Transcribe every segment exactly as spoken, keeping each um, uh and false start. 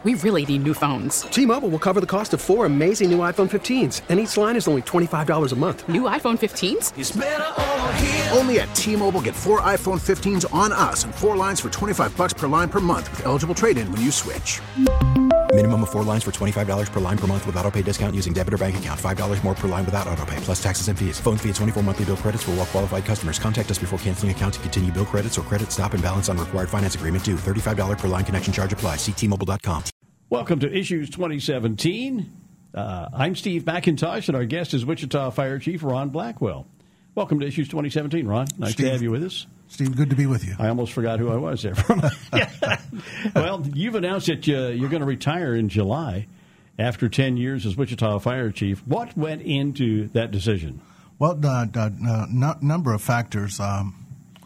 We really need new phones. T-Mobile will cover the cost of four amazing new iPhone fifteens, and each line is only twenty-five dollars a month. New iPhone fifteens? It's better over here. Only at T-Mobile, get four iPhone fifteens on us and four lines for twenty-five dollars per line per month with eligible trade-in when you switch. Minimum of four lines for twenty-five dollars per line per month with autopay discount using debit or bank account. five dollars more per line without autopay, plus taxes and fees. Phone fee at twenty-four monthly bill credits for well-qualified customers. Contact us before canceling account to continue bill credits or credit stop and balance on required finance agreement due. thirty-five dollars per line connection charge applies. See T Mobile dot com. Welcome to Issues twenty seventeen. Uh, I'm Steve McIntosh, and our guest is Wichita Fire Chief Ron Blackwell. Welcome to Issues twenty seventeen, Ron. Nice Steve, to have you with us. Steve, good to be with you. I almost forgot who I was there. Well, you've announced that uh, you're going to retire in July after ten years as Wichita Fire Chief. What went into that decision? Well, the, the uh, no, number of factors. Um,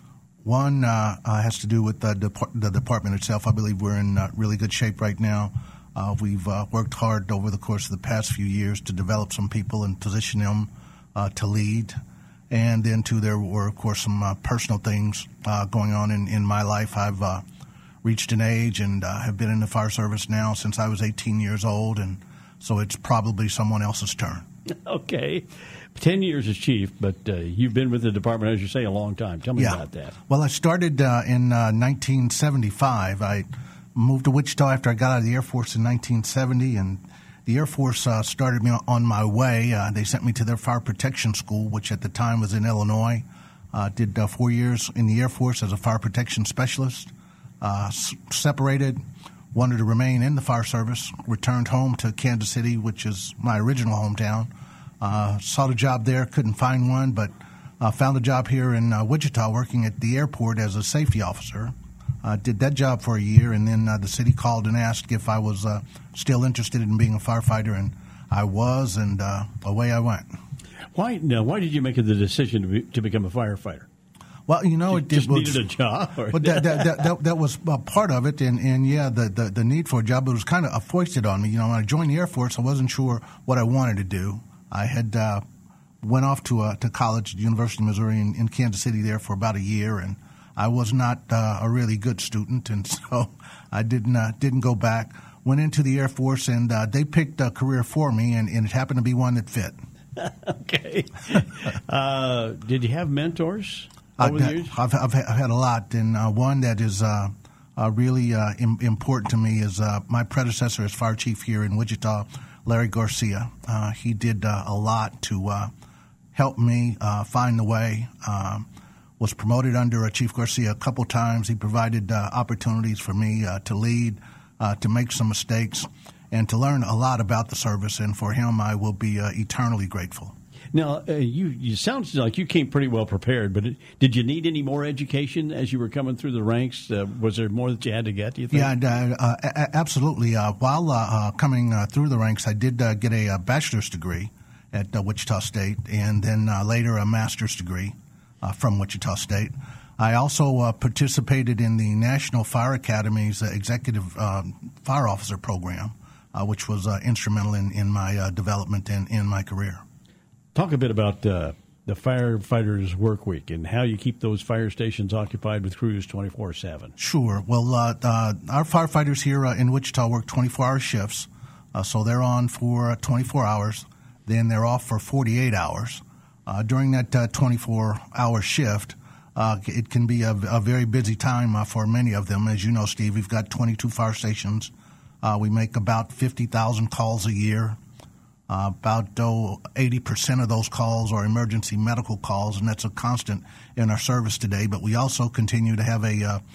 one uh, uh, has to do with the, depart- the department itself. I believe we're in uh, really good shape right now. Uh, we've uh, worked hard over the course of the past few years to develop some people and position them uh, to lead. And then, too, there were, of course, some uh, personal things uh, going on in, in my life. I've uh, reached an age and uh, have been in the fire service now since I was eighteen years old, and so it's probably someone else's turn. Okay. Ten years as chief, but uh, you've been with the department, as you say, a long time. Tell me yeah. about that. Well, I started uh, in uh, nineteen seventy-five. I moved to Wichita after I got out of the Air Force in nineteen seventy, and the Air Force uh, started me on my way. Uh, they sent me to their fire protection school, which at the time was in Illinois. Uh, did uh, four years in the Air Force as a fire protection specialist. Uh, s- separated, wanted to remain in the fire service, returned home to Kansas City, which is my original hometown. Uh, sought a job there, couldn't find one, but uh, found a job here in uh, Wichita working at the airport as a safety officer. Uh, did that job for a year, and then uh, the city called and asked if I was uh, still interested in being a firefighter, and I was, and uh, away I went. Why now? Why did you make the decision to, be, to become a firefighter? Well, you know, you it just was, needed a job. Or? But that, that, that, that, that was uh, part of it, and, and yeah, the, the, the need for a job, it was kind of foisted on me. You know, when I joined the Air Force, I wasn't sure what I wanted to do. I had uh, went off to uh, to college at the University of Missouri in, in Kansas City there for about a year, and I was not uh, a really good student, and so I didn't uh, didn't go back. Went into the Air Force, and uh, they picked a career for me, and, and it happened to be one that fit. Okay. uh, did you have mentors over uh, the years? I've, I've, I've had a lot, and uh, one that is uh, uh, really uh, im- important to me is uh, my predecessor as fire chief here in Wichita, Larry Garcia. Uh, he did uh, a lot to uh, help me uh, find the way. Um, was promoted under uh, Chief Garcia a couple times. He provided uh, opportunities for me uh, to lead, uh, to make some mistakes, and to learn a lot about the service. And for him, I will be uh, eternally grateful. Now, uh, you, you sound like you came pretty well prepared, but it, did you need any more education as you were coming through the ranks? Uh, was there more that you had to get, do you think? Yeah, uh, uh, a- absolutely. Uh, while uh, uh, coming uh, through the ranks, I did uh, get a, a bachelor's degree at uh, Wichita State, and then uh, later a master's degree uh, from Wichita State. I also uh, participated in the National Fire Academy's uh, Executive uh, Fire Officer Program, uh, which was uh, instrumental in, in my uh, development and in my career. Talk a bit about uh, the firefighters' work week and how you keep those fire stations occupied with crews twenty-four seven. Sure. Well, uh, uh, our firefighters here uh, in Wichita work twenty-four hour shifts, uh, so they're on for uh, twenty-four hours. Then they're off for forty-eight hours. Uh, during that uh, twenty-four hour shift, uh, it can be a, a very busy time uh, for many of them. As you know, Steve, we've got twenty-two fire stations. Uh, we make about fifty thousand calls a year. Uh, about oh, eighty percent of those calls are emergency medical calls, and that's a constant in our service today. But we also continue to have a uh,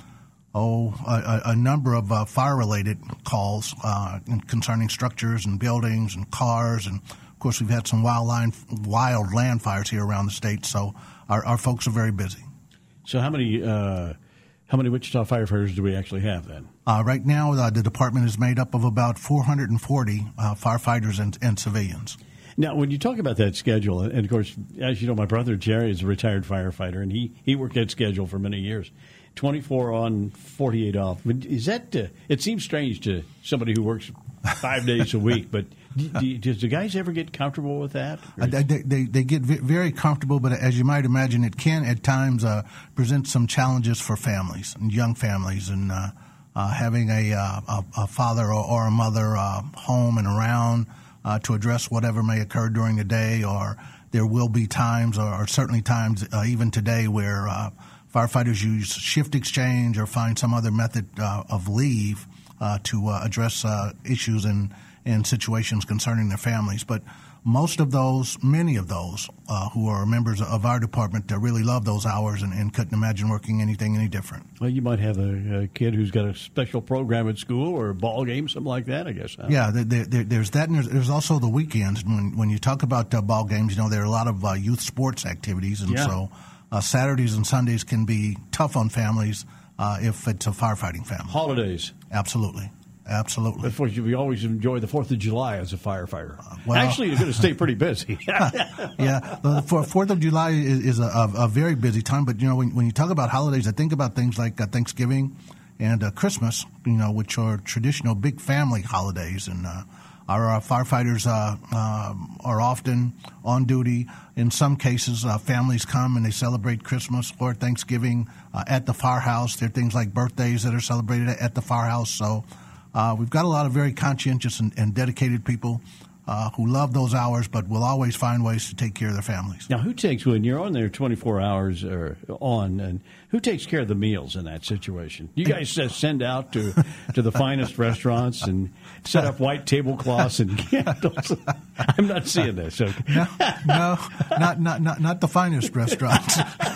oh a, a number of uh, fire-related calls uh, concerning structures and buildings and cars, and of course we've had some wild, line, wild land fires here around the state. So our, our folks are very busy. So how many uh, how many Wichita firefighters do we actually have then? Uh, right now, uh, the department is made up of about four hundred forty uh, firefighters and, and civilians. Now, when you talk about that schedule, and of course, as you know, my brother Jerry is a retired firefighter, and he, he worked that schedule for many years. twenty-four on, forty-eight off. Is that, uh, it seems strange to somebody who works five days a week, but do, do, does the guys ever get comfortable with that? Uh, they, they, they get very comfortable, but as you might imagine, it can at times uh, present some challenges for families and young families. And uh, uh, having a, uh, a, a father or, or a mother uh, home and around uh, to address whatever may occur during the day, or there will be times, or, or certainly times, uh, even today, where uh, firefighters use shift exchange or find some other method uh, of leave uh, to uh, address uh, issues and, and situations concerning their families. But most of those, many of those uh, who are members of our department uh, really love those hours and, and couldn't imagine working anything any different. Well, you might have a, a kid who's got a special program at school or a ball game, something like that, I guess. Huh? Yeah, there, there, there's that, and there's, there's also the weekends. When, when you talk about uh, ball games, you know, there are a lot of uh, youth sports activities, and yeah. so uh, Saturdays and Sundays can be tough on families uh, if it's a firefighting family. Holidays. Absolutely. Absolutely. Of course, we always enjoy the fourth of July as a firefighter. Uh, well, Actually, you're going to stay pretty busy. yeah, the fourth of July is, is a, a, a very busy time. But, you know, when, when you talk about holidays, I think about things like uh, Thanksgiving and uh, Christmas, you know, which are traditional big family holidays. And uh, our uh, firefighters uh, uh, are often on duty. In some cases, uh, families come and they celebrate Christmas or Thanksgiving uh, at the firehouse. There are things like birthdays that are celebrated at the firehouse. So Uh, we've got a lot of very conscientious and, and dedicated people uh, who love those hours, but will always find ways to take care of their families. Now, who takes, when you're on there twenty-four hours or on, and who takes care of the meals in that situation? You guys uh, send out to to the finest restaurants and set up white tablecloths and candles. I'm not seeing this. Okay. No, no, not not not not the finest restaurants.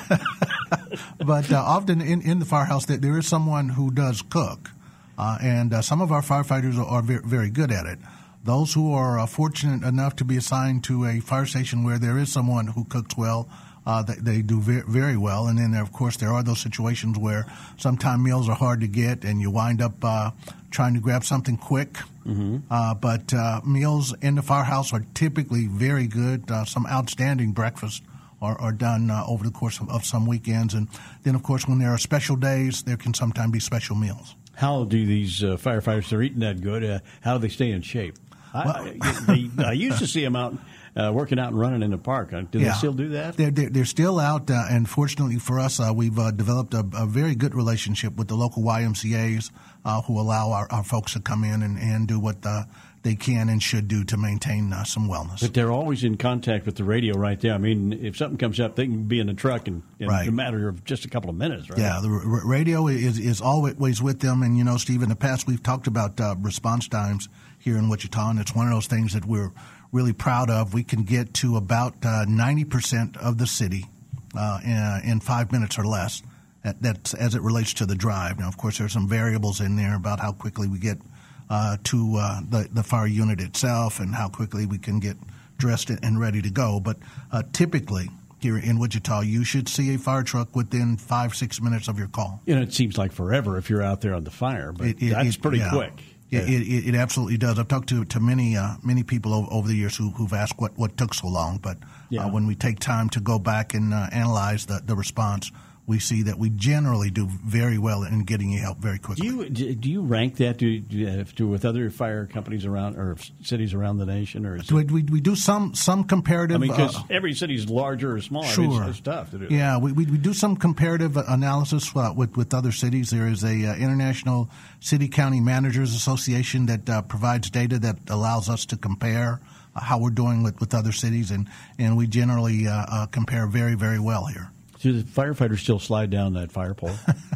But uh, often in, in the firehouse, there, there is someone who does cook. Uh, and uh, some of our firefighters are, are very, very good at it. Those who are uh, fortunate enough to be assigned to a fire station where there is someone who cooks well, uh, they, they do very, very well. And then, there, of course, there are those situations where sometimes meals are hard to get and you wind up uh, trying to grab something quick. Mm-hmm. Uh, but uh, meals in the firehouse are typically very good. Uh, some outstanding breakfasts are, are done uh, over the course of, of some weekends. And then, of course, when there are special days, there can sometimes be special meals. How do these uh, firefighters that are eating that good, uh, how do they stay in shape? I, Well, I, they, I used to see them out uh, working out and running in the park. Uh, Do yeah. they still do that? They're, they're, they're still out, uh, and fortunately for us, uh, we've uh, developed a, a very good relationship with the local Y M C As uh, who allow our, our folks to come in and, and do what uh, they can and should do to maintain uh, some wellness. But they're always in contact with the radio right there. I mean, if something comes up, they can be in the truck in, in Right. a matter of just a couple of minutes, right? Yeah, the r- radio is, is always with them. And, you know, Steve, in the past we've talked about uh, response times here in Wichita, and it's one of those things that we're really proud of. We can get to about uh, ninety percent of the city uh, in, in five minutes or less. That, that's as it relates to the drive. Now, of course, there's some variables in there about how quickly we get uh, to uh, the, the fire unit itself and how quickly we can get dressed and ready to go. But uh, typically here in Wichita, you should see a fire truck within five, six minutes of your call. You know, it seems like forever if you're out there on the fire, but It- it- that's it- pretty yeah. quick. Yeah, It, it, it absolutely does. I've talked to, to many uh, many people over, over the years who, who've asked what, what took so long. But Yeah. uh, when we take time to go back and uh, analyze the, the response, we see that we generally do very well in getting you help very Do quickly. you do you rank that to, to with other fire companies around or cities around the nation, or is we, it, we, we do some some comparative. I mean, because uh, every city's larger or smaller. I mean, Sure. it's, it's tough to do. Yeah, we, we, we do some comparative analysis uh, with, with other cities. There is a uh, International City County Managers Association that uh, provides data that allows us to compare uh, how we're doing with, with other cities, and, and we generally uh, uh, compare very, very well here. Do the firefighters still slide down that fire pole?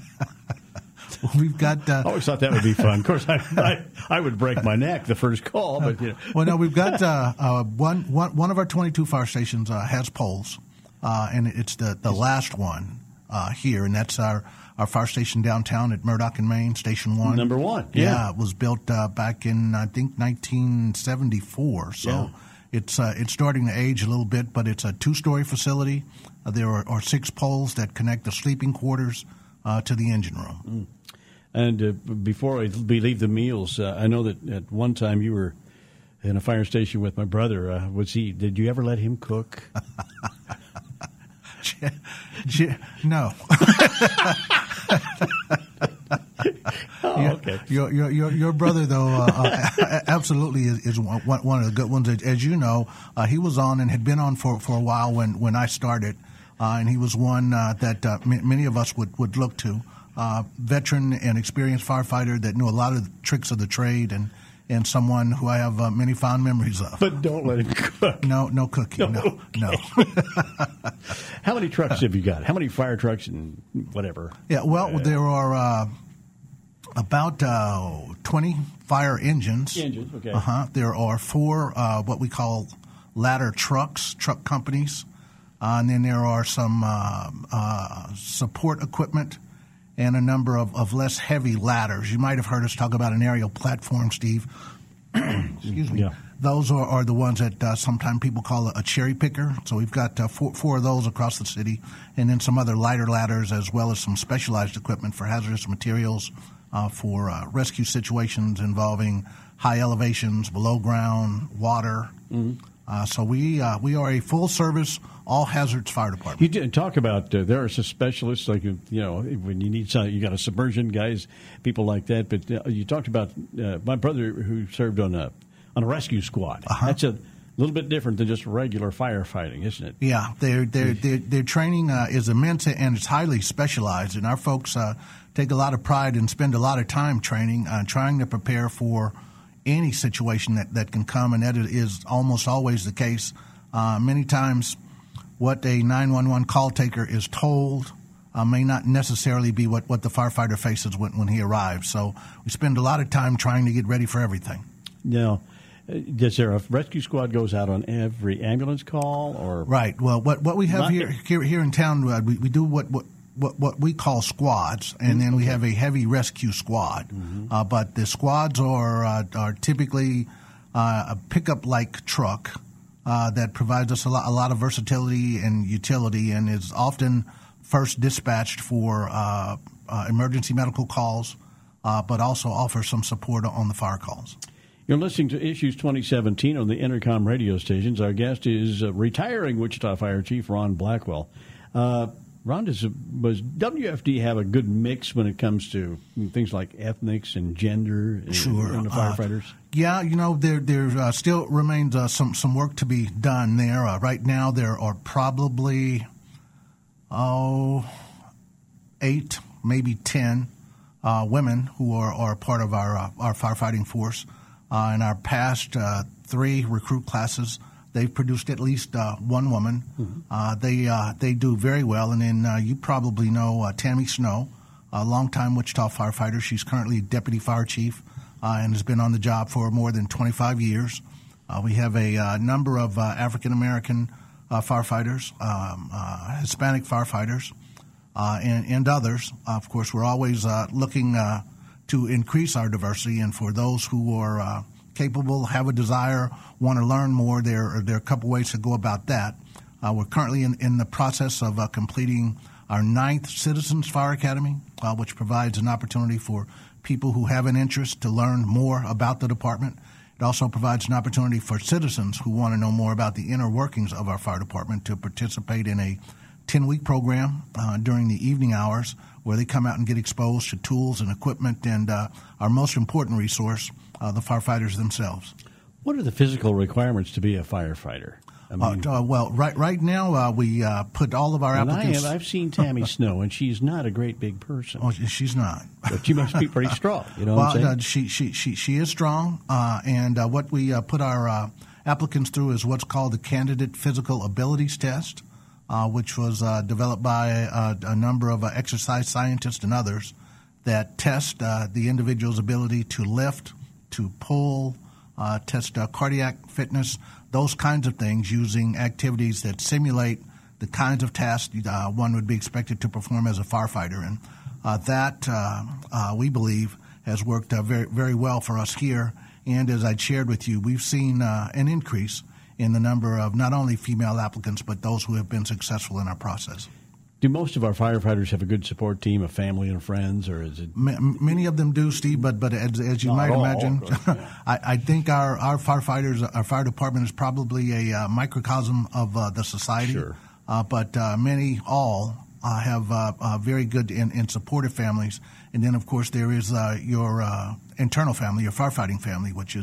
We've got. Uh, I always thought that would be fun. Of course, I, I, I would break my neck the first call, but you know. Well, no, we've got uh, uh, one, one, one of our twenty-two fire stations uh, has poles, uh, and it's the, the last one uh, here, and that's our, our fire station downtown at Murdoch and Main, Station One. Number one, Yeah, yeah. it was built uh, back in, I think, nineteen seventy-four, so Yeah. it's uh, it's starting to age a little bit, but it's a two-story facility. Uh, there are, are six poles that connect the sleeping quarters uh, to the engine room. Mm. And uh, before I leave the meals, uh, I know that at one time you were in a fire station with my brother. Uh, was he? Did you ever let him cook? No. Oh, okay. Your, your your your brother though uh, uh, absolutely is, is one, one of the good ones. As you know, uh, he was on and had been on for, for a while when, when I started, uh, and he was one uh, that uh, m- many of us would, would look to uh, veteran and experienced firefighter that knew a lot of the tricks of the trade, and, and someone who I have uh, many fond memories of. But don't let him cook. No, no cooking. No, no. no. How many trucks have you got? How many fire trucks and whatever? Yeah, well, uh, there are uh, about uh, twenty fire engines. Engines, okay. Uh-huh. There are four uh, what we call ladder trucks, truck companies. Uh, and then there are some uh, uh, support equipment and a number of, of less heavy ladders. You might have heard us talk about an aerial platform, Steve. Excuse me. Yeah. Those are, are the ones that uh, sometimes people call a, a cherry picker. So we've got uh, four, four of those across the city, and then some other lighter ladders, as well as some specialized equipment for hazardous materials uh, for uh, rescue situations involving high elevations, below ground, water. Mm-hmm. Uh, so we uh, we are a full-service, all-hazards fire department. You did talk about uh, there are some specialists, like, you know, when you need some, you got a submersion guys, people like that. But uh, you talked about uh, my brother who served on a on a rescue squad. Uh-huh. That's a little bit different than just regular firefighting, isn't it? Yeah, their their their, their training uh, is immense, and it's highly specialized. And our folks uh, take a lot of pride and spend a lot of time training, uh, trying to prepare for any situation that, that can come, and that is almost always the case. Uh, many times what a nine one one call taker is told uh, may not necessarily be what, what the firefighter faces when, when he arrives. So we spend a lot of time trying to get ready for everything. Now, is there a rescue squad goes out on every ambulance call? Or Right. Well, what, what we have Not here, here here in town, uh, we, we do what, what What, what we call squads, and then we have a heavy rescue squad. Mm-hmm. Uh, but the squads are uh, are typically uh, a pickup-like truck uh, that provides us a lot, a lot of versatility and utility, and is often first dispatched for uh, uh, emergency medical calls, uh, but also offers some support on the fire calls. You're listening to Issues twenty seventeen on the Intercom radio stations. Our guest is uh, retiring Wichita Fire Chief Ron Blackwell. Uh, Ron, does, does W F D have a good mix when it comes to things like ethnics and gender and, sure. and the firefighters? Uh, yeah, you know, there there uh, still remains uh, some, some work to be done there. Uh, right now there are probably, oh, eight, maybe ten uh, women who are, are part of our, uh, our firefighting force. Uh, in our past uh, three recruit classes, they've produced at least uh, one woman. Mm-hmm. Uh, they uh, they do very well. And then uh, you probably know uh, Tammy Snow, a longtime Wichita firefighter. She's currently deputy fire chief uh, and has been on the job for more than twenty-five years. Uh, we have a uh, number of uh, African-American uh, firefighters, um, uh, Hispanic firefighters, uh, and, and others. Uh, of course, we're always uh, looking uh, to increase our diversity, and for those who are uh, capable, have a desire, want to learn more, there, there are a couple ways to go about that. Uh, we're currently in, in the process of uh, completing our ninth Citizens Fire Academy, uh, which provides an opportunity for people who have an interest to learn more about the department. It also provides an opportunity for citizens who want to know more about the inner workings of our fire department to participate in a ten-week program uh, during the evening hours where they come out and get exposed to tools and equipment and uh, our most important resource, uh, the firefighters themselves. What are the physical requirements to be a firefighter? I mean, uh, uh, well, right right now uh, we uh, put all of our and applicants. I have, I've seen Tammy Snow, and she's not a great big person. Oh, she's not. But she must be pretty strong. You know well, what I'm saying? Uh, she she she she is strong, uh, and uh, what we uh, put our uh, applicants through is what's called the Candidate Physical Abilities Test, uh, which was uh, developed by uh, a number of uh, exercise scientists and others that test uh, the individual's ability to lift, to pull, uh, test uh, cardiac fitness, those kinds of things, using activities that simulate the kinds of tasks uh, one would be expected to perform as a firefighter. And uh, that, uh, uh, we believe, has worked uh, very, very well for us here. And as I shared with you, we've seen uh, an increase in the number of not only female applicants, but those who have been successful in our process. Do most of our firefighters have a good support team of family and friends, or is it? M- many of them do, Steve, but but as, as you Not might all, imagine, course, yeah. I, I think our, our firefighters, our fire department is probably a uh, microcosm of uh, the society. Sure. Uh, but uh, many, all, uh, have uh, uh, very good and, and supportive families. And then, of course, there is uh, your uh, internal family, your firefighting family, which is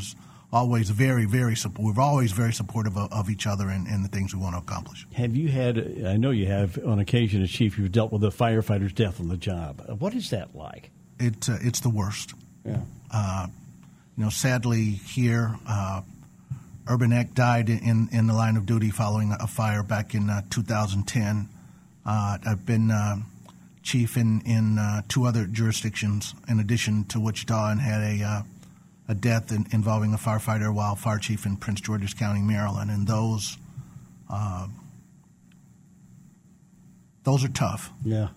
always very, very support. We're always very supportive of, of each other and, and the things we want to accomplish. Have you had, I know you have, on occasion as chief, you've dealt with a firefighter's death on the job. What is that like? It, uh, it's the worst. Yeah. Uh, you know, sadly here, uh, Urban Eck died in, in the line of duty following a fire back in uh, two thousand ten. Uh, I've been uh, chief in, in uh, two other jurisdictions in addition to Wichita, and had a uh, a death in, involving a firefighter while fire chief in Prince George's County, Maryland. And those uh, those are tough. Yeah.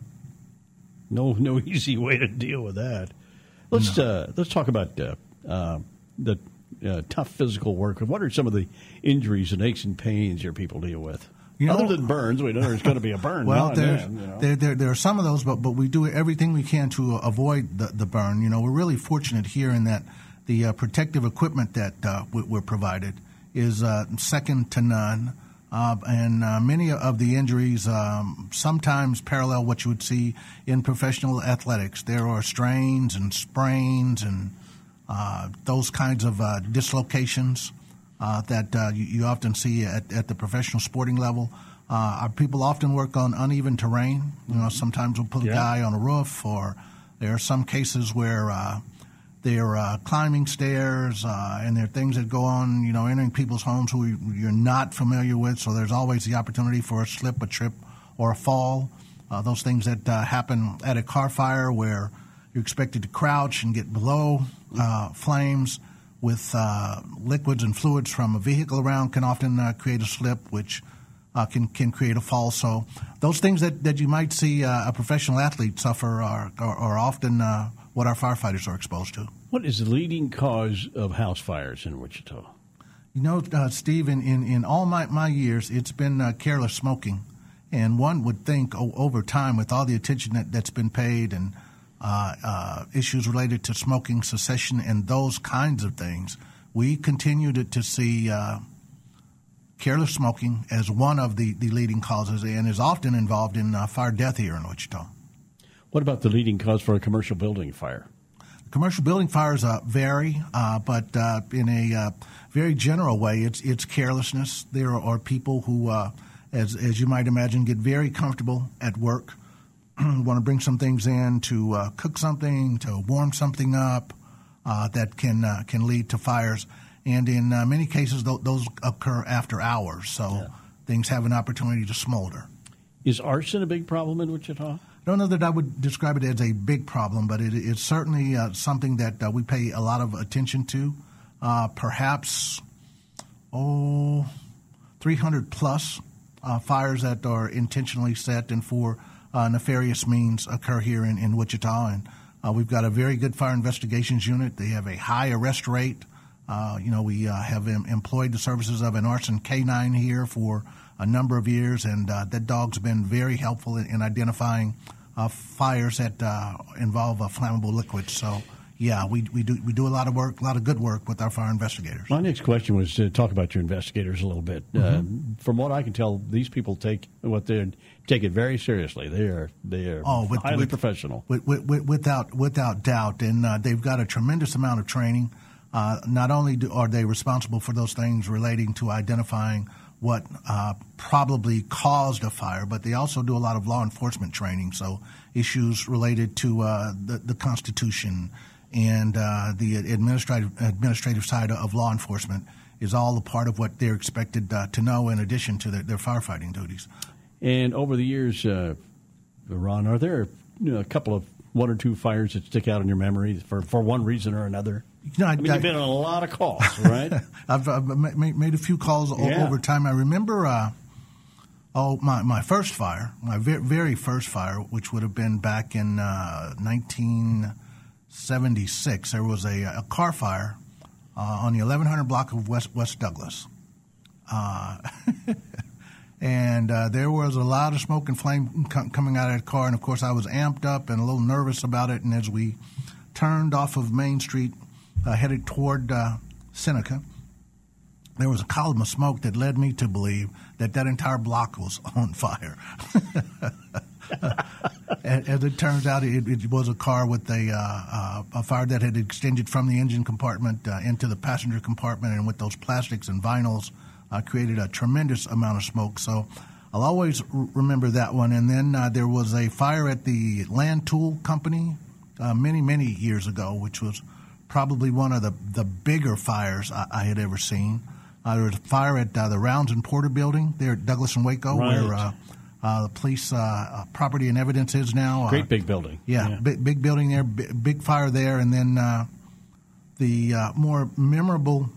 No no easy way to deal with that. Let's No. uh, let's talk about uh, uh, the uh, tough physical work. What are some of the injuries and aches and pains your people deal with? You know, Other than burns, we know there's going to be a burn. Well, now there's, and then, you know. there, there there are some of those, but but we do everything we can to avoid the, the burn. You know, we're really fortunate here in that the uh, protective equipment that uh, we, we're provided is uh, second to none. Uh, and uh, many of the injuries um, sometimes parallel what you would see in professional athletics. There are strains and sprains and uh, those kinds of uh, dislocations uh, that uh, you, you often see at, at the professional sporting level. Uh, our people often work on uneven terrain. You know, sometimes we'll put Yeah. a guy on a roof, or there are some cases where uh, they're uh, climbing stairs, uh, and there are things that go on, you know, entering people's homes who you're not familiar with. So there's always the opportunity for a slip, a trip, or a fall. Uh, those things that uh, happen at a car fire where you're expected to crouch and get below uh, flames with uh, liquids and fluids from a vehicle around can often uh, create a slip, which uh, can can create a fall. So those things that, that you might see uh, a professional athlete suffer are, are, are often uh, what our firefighters are exposed to. What is the leading cause of house fires in Wichita? You know, uh, Steve, in, in, in all my, my years, it's been uh, careless smoking. And one would think oh, over time, with all the attention that, that's been paid and uh, uh, issues related to smoking cessation and those kinds of things, we continue to, to see uh, careless smoking as one of the, the leading causes, and is often involved in uh, fire death here in Wichita. What about the leading cause for a commercial building fire? Commercial building fires uh, vary, uh, but uh, in a uh, very general way, it's it's carelessness. There are people who, uh, as as you might imagine, get very comfortable at work, want to bring some things in to uh, cook something, to warm something up, uh, that can uh, can lead to fires. And in uh, many cases, th- those occur after hours, so Yeah. things have an opportunity to smolder. Is arson a big problem in Wichita? I don't know that I would describe it as a big problem, but it, it's certainly uh, something that uh, we pay a lot of attention to. Uh, perhaps, oh, three hundred plus uh, fires that are intentionally set and for uh, nefarious means occur here in, in Wichita. And uh, we've got a very good fire investigations unit. They have a high arrest rate. Uh, you know, we uh, have em- employed the services of an arson canine here for a number of years, and uh, that dog's been very helpful in, in identifying uh, fires that uh, involve uh, flammable liquids. So, yeah, we we do we do a lot of work, a lot of good work with our fire investigators. My next question was to talk about your investigators a little bit. Mm-hmm. Uh, from what I can tell, these people take what they take it very seriously. They are they are Oh, with- highly with- professional. With, with, with, without without doubt, and uh, they've got a tremendous amount of training. Uh, not only do, are they responsible for those things relating to identifying what uh, probably caused a fire, but they also do a lot of law enforcement training. So issues related to uh, the, the Constitution and uh, the administrative administrative side of law enforcement is all a part of what they're expected uh, to know in addition to their, their firefighting duties. And over the years, uh, Ron, are there you know, a couple of one or two fires that stick out in your memory for, for one reason or another? You know, I, I mean, I, you've been on a lot of calls, right? I've, I've ma- made a few calls o- Yeah. over time. I remember, uh, oh, my, my first fire, my very, very first fire, which would have been back in uh, nineteen seventy-six. There was a, a car fire uh, on the eleven hundred block of West West Douglas. Uh, and uh, there was a lot of smoke and flame com- coming out of that car. And, of course, I was amped up and a little nervous about it. And as we turned off of Main Street, Uh, headed toward uh, Seneca, there was a column of smoke that led me to believe that that entire block was on fire. As it turns out, it, it was a car with a, uh, uh, a fire that had extended from the engine compartment uh, into the passenger compartment, and with those plastics and vinyls, uh, created a tremendous amount of smoke. So I'll always r- remember that one. And then uh, there was a fire at the Land Tool Company uh, many, many years ago, which was probably one of the, the bigger fires I, I had ever seen. Uh, there was a fire at uh, the Rounds and Porter building there at Douglas and Waco, right. where uh, uh, the police uh, property and evidence is now. Great uh, big building. Yeah, yeah. Big, big building there, big, big fire there. And then uh, the uh, more memorable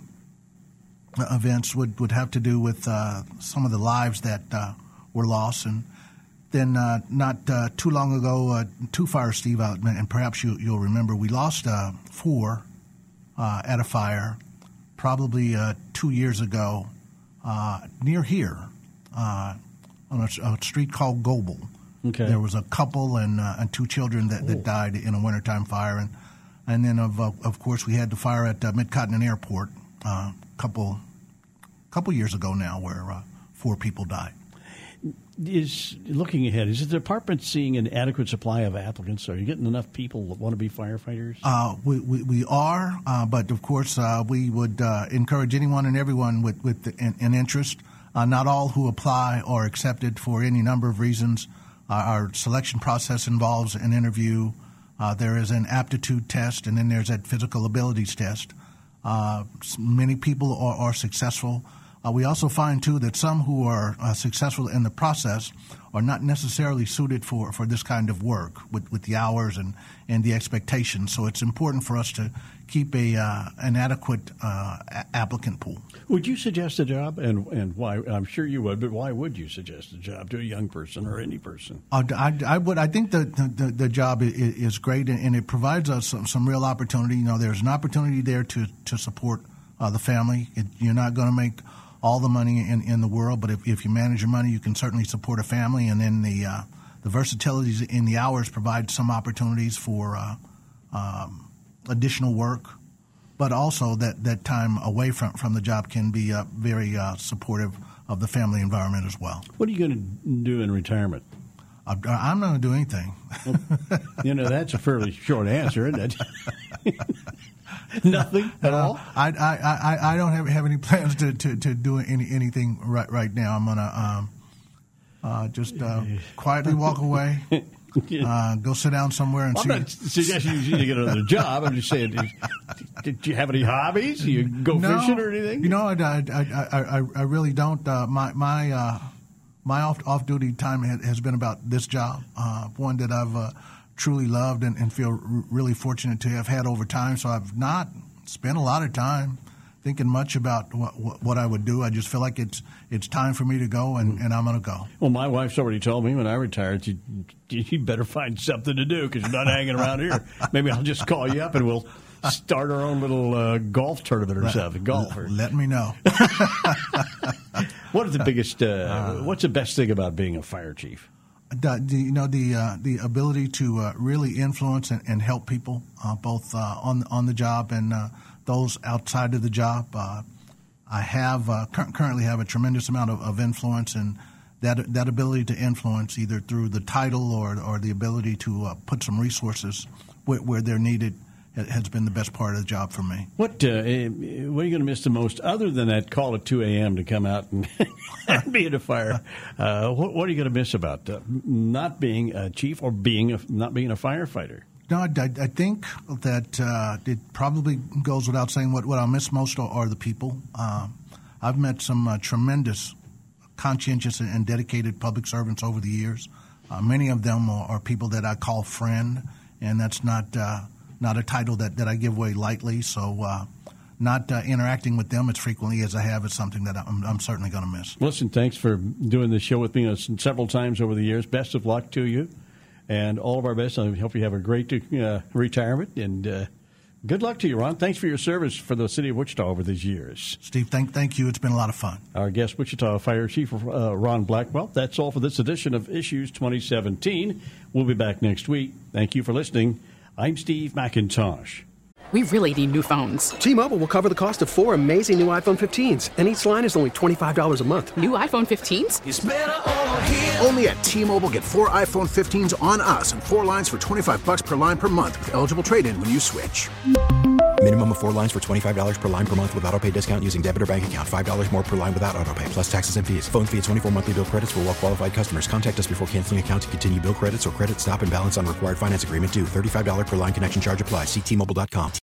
events would, would have to do with uh, some of the lives that uh, were lost. And then uh, not uh, too long ago, uh, two fires, Steve, out, and perhaps you, you'll remember, we lost uh, four uh, at a fire probably uh, two years ago uh, near here uh, on a, a street called Goble. Okay. There was a couple and uh, and two children that, that died in a wintertime fire. And and then, of uh, of course, we had the fire at uh, Mid-Continent Airport a uh, couple, couple years ago now where uh, four people died. Is looking ahead, is the department seeing an adequate supply of applicants? Are you getting enough people that want to be firefighters? Uh, we, we, we are, uh, but of course uh, we would uh, encourage anyone and everyone with, with an, an interest. Uh, not all who apply are accepted for any number of reasons. Uh, our selection process involves an interview. Uh, there is an aptitude test, and then there's that physical abilities test. Uh, many people are, are successful. Uh, we also find, too, that some who are uh, successful in the process are not necessarily suited for, for this kind of work with, with the hours and, and the expectations. So it's important for us to keep a uh, an adequate uh, a- applicant pool. Would you suggest a job, and and why? I'm sure you would, but why would you suggest a job to a young person or any person? Uh, I, I would. I think the the, the job is, is great, and it provides us some, some real opportunity. You know, there's an opportunity there to to support uh, the family. It, you're not going to make all the money in, in the world, but if, if you manage your money, you can certainly support a family. And then the uh, the versatilities in the hours provide some opportunities for uh, um, additional work, but also that, that time away from, from the job can be uh, very uh, supportive of the family environment as well. What are you going to do in retirement? I, I'm not going to do anything. Well, you know, that's a fairly short answer, isn't it? Nothing at all. Uh, I, I, I, I don't have, have any plans to, to, to do any anything right right now. I'm gonna um, uh, just uh, quietly walk away, uh, go sit down somewhere and well, see. I'm not suggesting you need to get another job. I'm just saying, did, did you have any hobbies? Do you go no, fishing or anything? You know, I, I, I, I, I really don't. Uh, my my uh, my off off duty time has been about this job, uh, one that I've. Uh, truly loved and, and feel r- really fortunate to have had over time. So I've not spent a lot of time thinking much about what, what, what I would do. I just feel like it's it's time for me to go, and, and I'm going to go. Well, my wife's already told me when I retired, you, you better find something to do because you're not hanging around here. Maybe I'll just call you up and we'll start our own little uh, golf tournament or let, something. Golf. Or, let me know. What is the biggest, uh, uh, what's the best thing about being a fire chief? The, the, you know, the uh, the ability to uh, really influence and, and help people, uh, both uh, on on the job and uh, those outside of the job. Uh, I have uh, cur- currently have a tremendous amount of, of influence, and that that ability to influence either through the title or or the ability to uh, put some resources where, where they're needed has been the best part of the job for me. What uh, what are you going to miss the most, other than that call at two a.m. to come out and be in a fire? Uh, what, what are you going to miss about uh, not being a chief or being a, not being a firefighter? No, I, I think that uh, it probably goes without saying what, what I miss most are, are the people. Uh, I've met some uh, tremendous, conscientious, and dedicated public servants over the years. Uh, many of them are, are people that I call friend, and that's not uh, not a title that, that I give away lightly. So uh, not uh, interacting with them as frequently as I have is something that I'm, I'm certainly going to miss. Listen, thanks for doing this show with me uh, several times over the years. Best of luck to you, and all of our best. I hope you have a great uh, retirement, and uh, good luck to you, Ron. Thanks for your service for the city of Wichita over these years. Steve, thank, thank you. It's been a lot of fun. Our guest, Wichita Fire Chief uh, Ron Blackwell. That's all for this edition of Issues twenty seventeen. We'll be back next week. Thank you for listening. I'm Steve McIntosh. We really need new phones. T-Mobile will cover the cost of four amazing new iPhone fifteens, and each line is only twenty-five dollars a month. New iPhone fifteens? It's better over here. Only at T-Mobile, get four iPhone fifteens on us and four lines for twenty-five bucks per line per month with eligible trade-in when you switch. Minimum of four lines for twenty-five dollars per line per month with autopay discount using debit or bank account. five dollars more per line without autopay, plus taxes and fees. Phone fee at twenty-four monthly bill credits for well-qualified customers. Contact us before canceling account to continue bill credits or credit stop and balance on required finance agreement due. thirty-five dollars per line connection charge applies. See T Mobile dot com.